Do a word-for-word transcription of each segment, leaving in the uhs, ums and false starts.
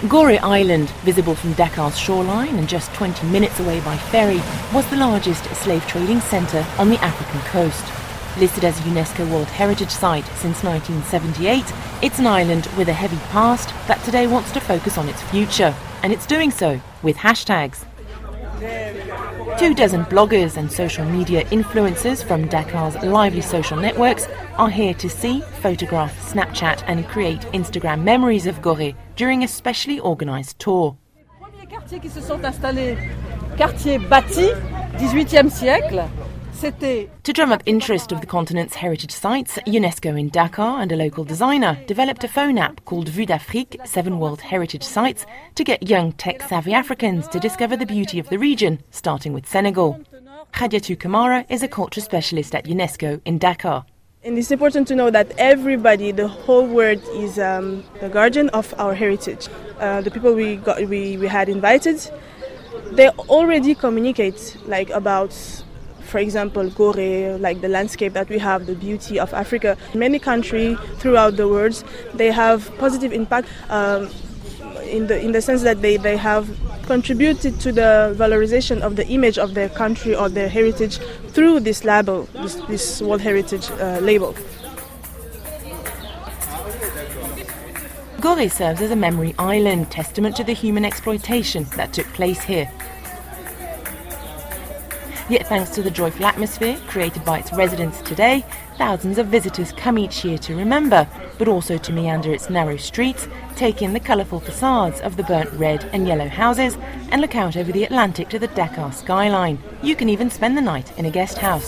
Gorée Island, visible from Dakar's shoreline and just twenty minutes away by ferry, was the largest slave trading centre on the African coast. Listed as a UNESCO World Heritage Site since nineteen seventy-eight, it's an island with a heavy past that today wants to focus on its future. And it's doing so with hashtags. Two dozen bloggers and social media influencers from Dakar's lively social networks are here to see, photograph, Snapchat and create Instagram memories of Gorée during a specially organised tour. Les premiers quartiers qui se sont installés, quartiers bâtis, dix-huitième siècle. To drum up interest of the continent's heritage sites, UNESCO in Dakar and a local designer developed a phone app called Vue d'Afrique, Seven World Heritage Sites, to get young tech-savvy Africans to discover the beauty of the region, starting with Senegal. Khadiatou Kamara is a culture specialist at UNESCO in Dakar. And it's important to know that everybody, the whole world, is um, the guardian of our heritage. Uh, the people we got, we, we had invited, they already communicate like about, for example, Gorée, like the landscape that we have, the beauty of Africa. Many countries throughout the world, they have positive impact um, in the in the sense that they, they have contributed to the valorization of the image of their country or their heritage through this label, this, this World Heritage uh, label. Gorée serves as a memory island, testament to the human exploitation that took place here. Yet thanks to the joyful atmosphere created by its residents today, thousands of visitors come each year to remember, but also to meander its narrow streets, take in the colourful facades of the burnt red and yellow houses, and look out over the Atlantic to the Dakar skyline. You can even spend the night in a guest house.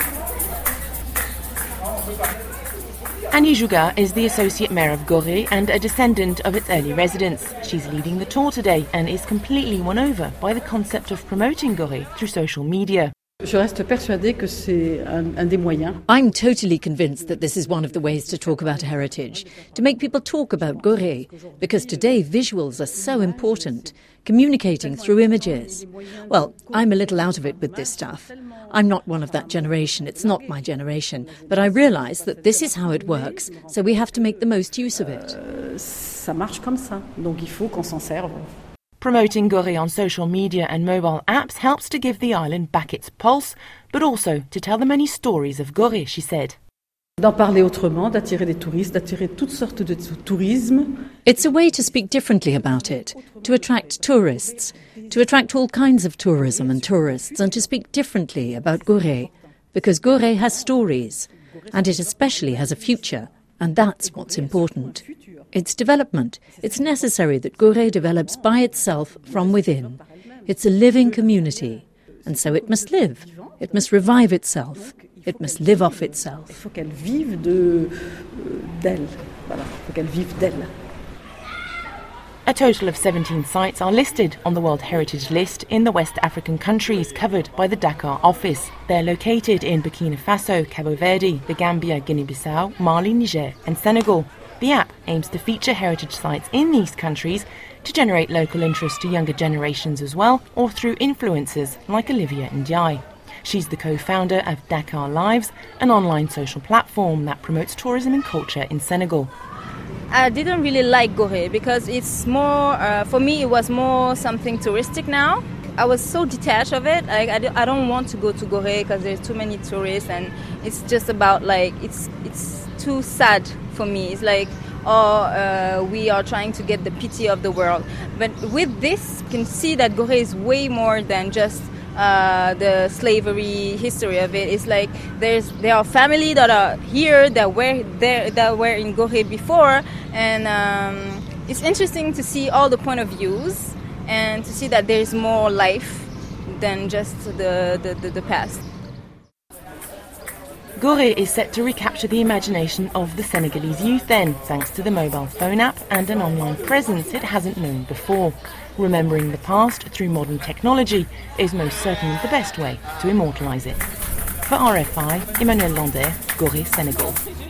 Annie Jouga is the Associate Mayor of Gorée and a descendant of its early residents. She's leading the tour today and is completely won over by the concept of promoting Gorée through social media. Je reste persuadée que c'est un, un des moyens. I'm totally convinced that this is one of the ways to talk about heritage, to make people talk about Gorée, because today visuals are so important, communicating through images. Well, I'm a little out of it with this stuff. I'm not one of that generation, it's not my generation, but I realise that this is how it works, so we have to make the most use of it. Euh, ça marche comme ça, donc il faut qu'on s'en serve. Promoting Gorée on social media and mobile apps helps to give the island back its pulse, but also to tell the many stories of Gorée, she said. D'en parler autrement, d'attirer des touristes, d'attirer toutes sortes de tourisme. It's a way to speak differently about it, to attract tourists, to attract all kinds of tourism and tourists, and to speak differently about Gorée, because Gorée has stories, and it especially has a future, and that's what's important. It's development. It's necessary that Gorée develops by itself from within. It's a living community, and so it must live. It must revive itself. It must live off itself. Il faut qu'elle vive de, d'elle. Voilà, il faut qu'elle vive d'elle. A total of seventeen sites are listed on the World Heritage List in the West African countries covered by the Dakar office. They're located in Burkina Faso, Cabo Verde, the Gambia, Guinea-Bissau, Mali, Niger and Senegal. The app aims to feature heritage sites in these countries to generate local interest to younger generations as well, or through influencers like Olivia Ndiaye. She's the co-founder of Dakar Lives, an online social platform that promotes tourism and culture in Senegal. I didn't really like Gorée because it's more, uh, for me it was more something touristic now. I was so detached of it. Like, I, I don't want to go to Gorée because there's too many tourists and it's just about like, it's it's too sad for me. It's like, oh, uh, we are trying to get the pity of the world. But with this, you can see that Gorée is way more than just uh, the slavery history of it. It's like there's there are families that are here that were there that were in Gorée before, and um, it's interesting to see all the point of views and to see that there's more life than just the the, the, the past. Gorée is set to recapture the imagination of the Senegalese youth then, thanks to the mobile phone app and an online presence it hasn't known before. Remembering the past through modern technology is most certainly the best way to immortalise it. For R F I, Emmanuel Lander, Gorée, Senegal.